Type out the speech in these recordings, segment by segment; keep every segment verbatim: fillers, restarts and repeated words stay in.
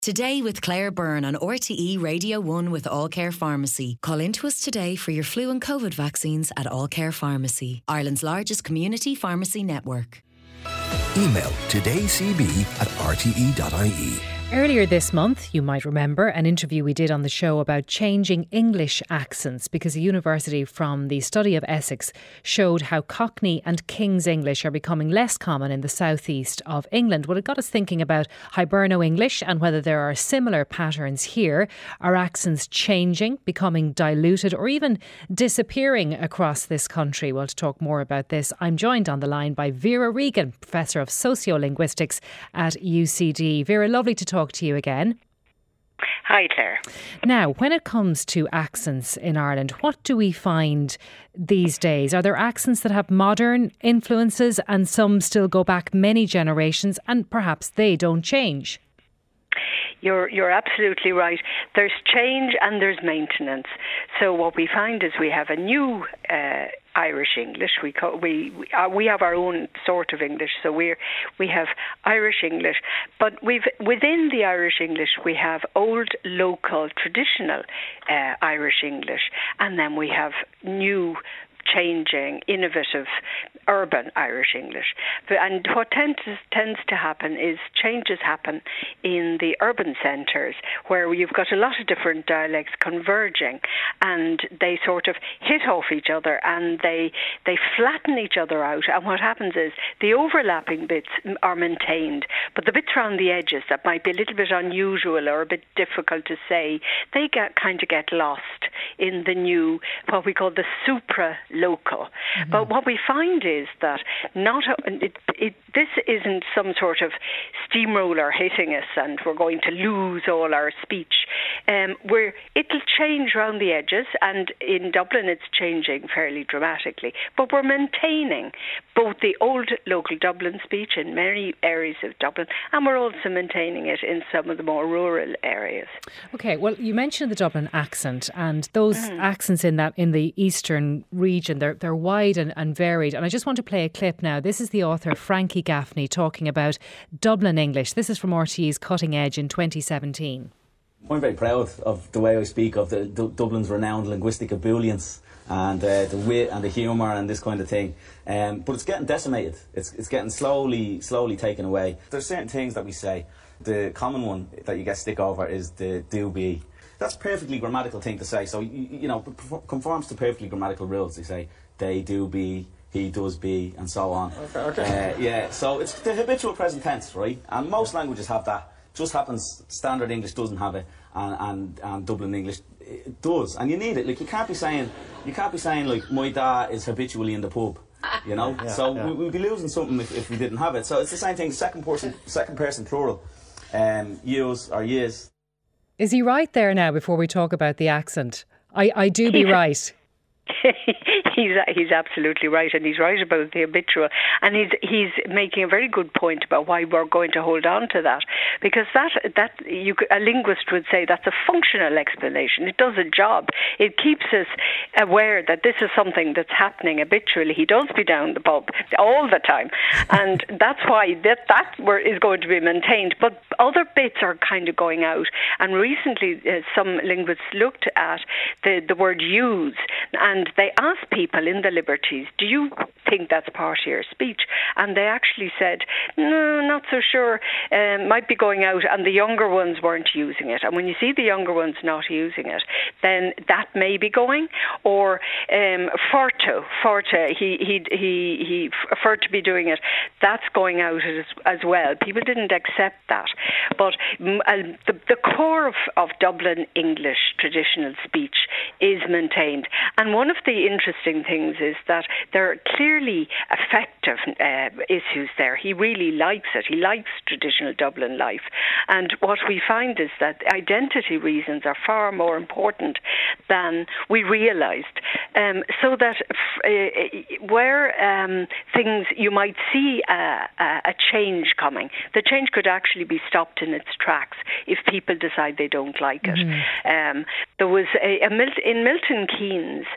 Today with Claire Byrne on R T E Radio one with All Care Pharmacy. Call into us today for your flu and COVID vaccines at All Care Pharmacy, Ireland's largest community pharmacy network. Email todaycb at r t e dot i e. Earlier this month, you might remember an interview we did on the show about changing English accents, because a university from the study of Essex showed how Cockney and King's English are becoming less common in the southeast of England. Well, it got us thinking about Hiberno English and whether there are similar patterns here. Are accents changing, becoming diluted, or even disappearing across this country? Well, to talk more about this, I'm joined on the line by Vera Regan, Professor of Sociolinguistics at U C D. Vera, lovely to talk to you again. Hi, Claire. Now, when it comes to accents in Ireland, what do we find these days? Are there accents that have modern influences and some still go back many generations and perhaps they don't change? You're you're absolutely right. There's change and there's maintenance. So what we find is we have a new uh, Irish English. We call, we we, uh, we have our own sort of English. So we we have Irish English, but we've within the Irish English we have old, local, traditional uh, Irish English, and then we have new, changing, innovative, urban Irish English. And what tends tends to happen is changes happen in the urban centres, where you've got a lot of different dialects converging, and they sort of hit off each other and they they flatten each other out. And what happens is the overlapping bits are maintained, but the bits around the edges that might be a little bit unusual or a bit difficult to say, they get kind of get lost in the new, what we call the supra-local. Mm-hmm. But what we find is that not it, it, this isn't some sort of steamroller hitting us and we're going to lose all our speech. Um, we're, it'll change around the edges, and in Dublin it's changing fairly dramatically. But we're maintaining both the old local Dublin speech in many areas of Dublin, and we're also maintaining it in some of the more rural areas. Okay, well, you mentioned the Dublin accent, and those mm. accents in that in the eastern region, they're they're wide and, and varied. And I just want to play a clip now. This is the author Frankie Gaffney talking about Dublin English. This is from R T E's Cutting Edge in twenty seventeen. I'm very proud of the way I speak of the D- Dublin's renowned linguistic ebullience and uh, the wit and the humour and this kind of thing. Um, but it's getting decimated. It's it's getting slowly, slowly taken away. There's certain things that we say. The common one that you get stick over is the do be. That's a perfectly grammatical thing to say. So, you, you know, conforms to perfectly grammatical rules. They say they do be, he does be, and so on. Okay, okay. Uh, yeah, so it's the habitual present tense, right? And most languages have that. Just happens standard English doesn't have it, and, and, and Dublin English it does. And you need it. Like, you can't be saying, you can't be saying like, my dad is habitually in the pub. You know, yeah, so yeah. We, we'd be losing something if, if we didn't have it. So it's the same thing. Second person, second person plural. Um, yous or yis. Is he right there now? Before we talk about the accent, I, I do be right. he's he's absolutely right, and he's right about the habitual, and he's he's making a very good point about why we're going to hold on to that, because that that you a linguist would say that's a functional explanation. It does a job. It keeps us aware that this is something that's happening habitually. He does be down the pub all the time, and that's why that that is going to be maintained. But other bits are kind of going out, and recently uh, some linguists looked at the the word use. And they asked people in the Liberties, do you think that's part of your speech? And they actually said, no, not so sure. Um, might be going out, and the younger ones weren't using it. And when you see the younger ones not using it, then that may be going. Or um, Forto, Forte, he he he he for to be doing it. That's going out as, as well. People didn't accept that, but uh, the the core of, of Dublin English traditional speech is maintained. And one of the interesting things is that there are clearly effective uh, issues there. He really likes it. He likes traditional Dublin life. And what we find is that identity reasons are far more important than we realised. Um, so that uh, where um, things you might see a, a change coming, the change could actually be stopped in its tracks if people decide they don't like it. Mm-hmm. Um, there was a, a Mil- in Milton Keynes,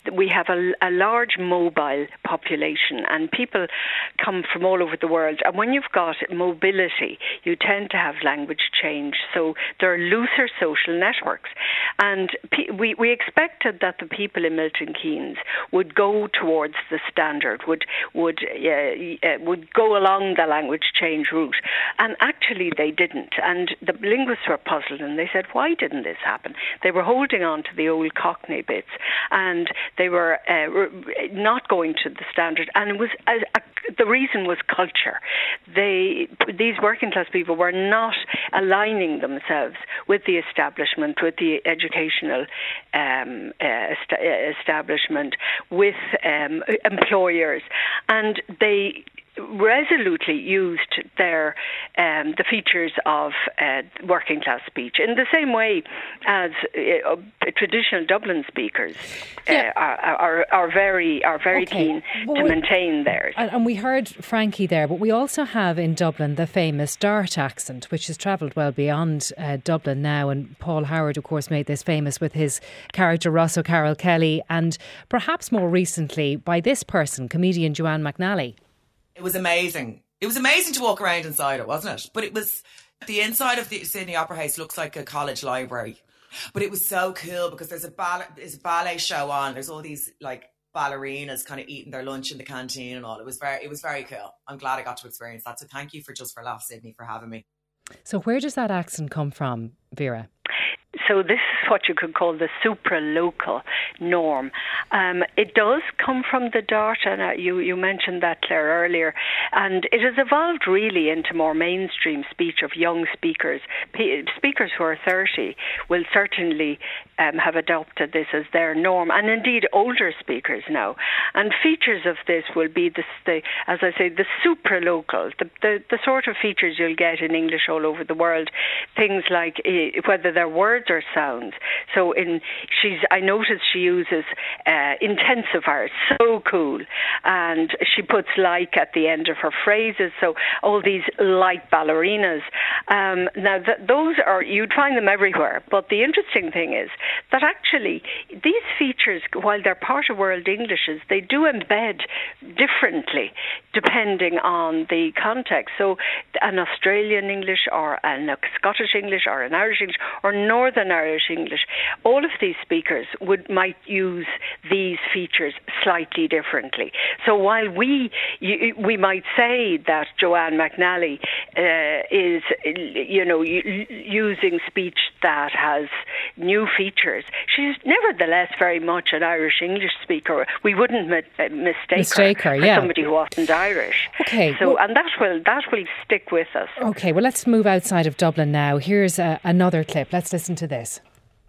we have a, a large mobile population, and people come from all over the world. And when you've got mobility, you tend to have language change. So there are looser social networks. And pe- we, we expected that the people in Milton Keynes would go towards the standard, would would uh, uh, would go along the language change route. And actually they didn't. And the linguists were puzzled, and they said, why didn't this happen? They were holding on to the old Cockney bits, and they were uh, not going to the standard. And it was a, a, the reason was culture. They, these working class people were not aligning themselves with the establishment, with the educational um, uh, est- establishment, with um, employers, and they resolutely used their um, the features of uh, working class speech in the same way as uh, traditional Dublin speakers uh, yeah. are, are are very are very okay. keen well, to we, maintain theirs. And we heard Frankie there, but we also have in Dublin the famous Dart accent, which has travelled well beyond uh, Dublin now. And Paul Howard, of course, made this famous with his character Ross O'Carroll Kelly, and perhaps more recently by this person, comedian Joanne McNally. It was amazing. It was amazing to walk around inside it, wasn't it? But it was, the inside of the Sydney Opera House looks like a college library. But it was so cool because there's a ballet, there's a ballet show on. There's all these like ballerinas kind of eating their lunch in the canteen and all. It was very, it was very cool. I'm glad I got to experience that. So thank you for Just for Laughs, Sydney, for having me. So where does that accent come from, Vera? So this is what you could call the supra-local norm. Um, it does come from the Dart, and uh, you, you mentioned that, Claire, earlier, and it has evolved really into more mainstream speech of young speakers. P- speakers who are thirty will certainly um, have adopted this as their norm, and indeed older speakers now. And features of this will be, the, the as I say, the supra-local, the, the, the sort of features you'll get in English all over the world, things like uh, whether they're words or sounds. So in she's, I noticed she uses uh, intensifiers, so cool, and she puts like at the end of her phrases. So all these like ballerinas. Um, now th- those are, you'd find them everywhere. But the interesting thing is that actually these features, while they're part of World Englishes, they do embed differently depending on the context. So an Australian English or an, a Scottish English or an Irish English or Northern Irish English, all of these speakers would might use these features slightly differently. So while we you, we might say that Joanne McNally uh, is, you know, using speech that has new features, she's nevertheless very much an Irish English speaker. We wouldn't mi- mistake, mistake her, her yeah. for somebody who wasn't Irish. Okay, so well, and that will that will stick with us. Okay, well, let's move outside of Dublin now. Here's uh, another clip. Let's listen to this.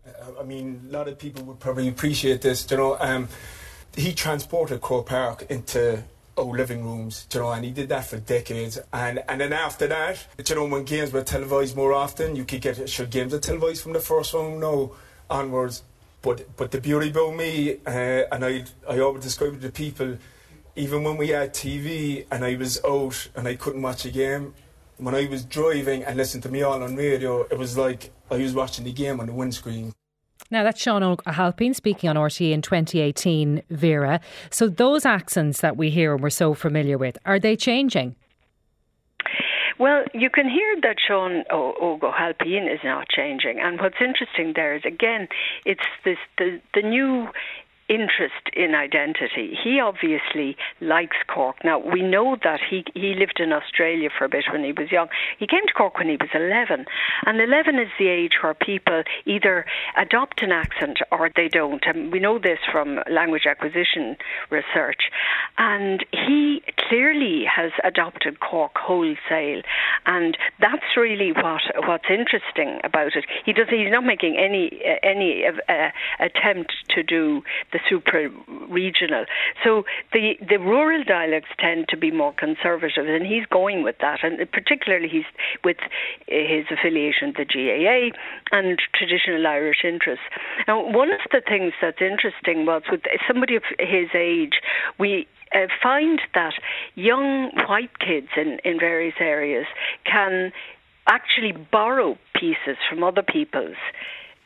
I mean, a lot of people would probably appreciate this, you know. Um, he transported Croke Park into old living rooms, you know, and he did that for decades. And and then after that, you know, when games were televised more often, you could get, sure, games are televised from the first round now onwards. But but the beauty about me, uh, and I I always describe it to people, even when we had T V and I was out and I couldn't watch a game, when I was driving and listened to me all on radio, it was like I was watching the game on the windscreen. Now, that's Sean O'Halpine speaking on R T E in twenty eighteen, Vera. So those accents that we hear and we're so familiar with, are they changing? Well, you can hear that Sean O'Halpine is not changing. And what's interesting there is, again, it's this the, the new interest in identity. He obviously likes Cork. Now, we know that he he lived in Australia for a bit when he was young. He came to Cork when he was eleven. And eleven is the age where people either adopt an accent or they don't. And we know this from language acquisition research. And he clearly has adopted Cork wholesale. And that's really what what's interesting about it. He does. He's not making any any uh, attempt to do the supra-regional. So the, the rural dialects tend to be more conservative, and he's going with that, and particularly he's with his affiliation, the G A A, and traditional Irish interests. Now, one of the things that's interesting was with somebody of his age, we uh, find that young white kids in, in various areas can actually borrow pieces from other people's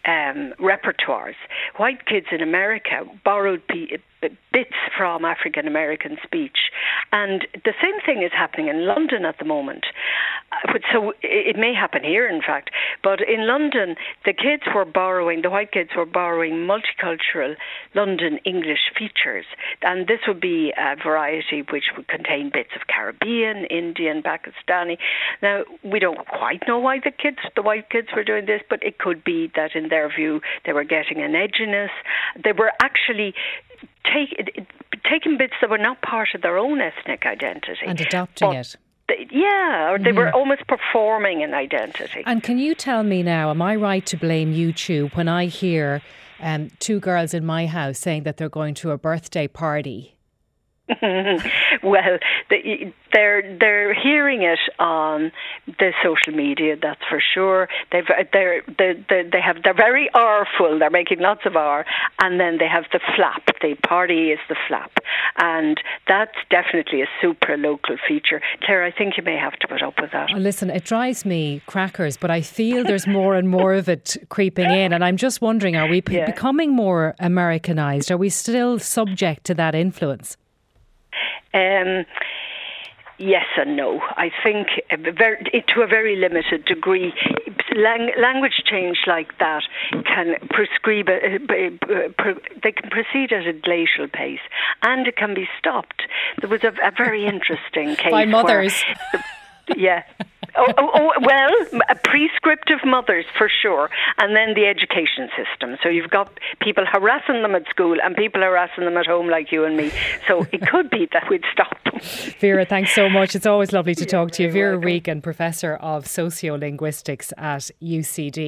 um, repertoires. White kids in America borrowed p- bits from African American speech, and the same thing is happening in London at the moment. Uh, but so it may happen here, in fact. But in London, the kids were borrowing, the white kids were borrowing multicultural London English features, and this would be a variety which would contain bits of Caribbean, Indian, Pakistani. Now, we don't quite know why the kids, the white kids, were doing this, but it could be that in their view they were getting an edginess. They were actually take, taking bits that were not part of their own ethnic identity and adopting it. They, yeah, or they mm. were almost performing an identity. And can you tell me now, am I right to blame YouTube when I hear um, two girls in my house saying that they're going to a birthday party? Well, the, they're they're hearing it on the social media. That's for sure. They've they're they they they have they're very R-full. They're making lots of R, and then they have the flap. The party is the flap, and that's definitely a super local feature. Claire, I think you may have to put up with that. Oh, listen, it drives me crackers, but I feel there's more and more of it creeping in, and I'm just wondering: are we yeah. becoming more Americanized? Are we still subject to that influence? Um, yes and no. I think a very, to a very limited degree. Lang- language change like that can prescribe, uh, uh, they can proceed at a glacial pace, and it can be stopped. There was a, a very interesting case by mothers. Where the, yeah. Oh, oh, oh, well, prescriptive mothers for sure, and then the education system. So you've got people harassing them at school and people harassing them at home like you and me. So it could be that we'd stop them. Vera, thanks so much. It's always lovely to You're talk to you. Vera welcome. Regan, Professor of Sociolinguistics at U C D.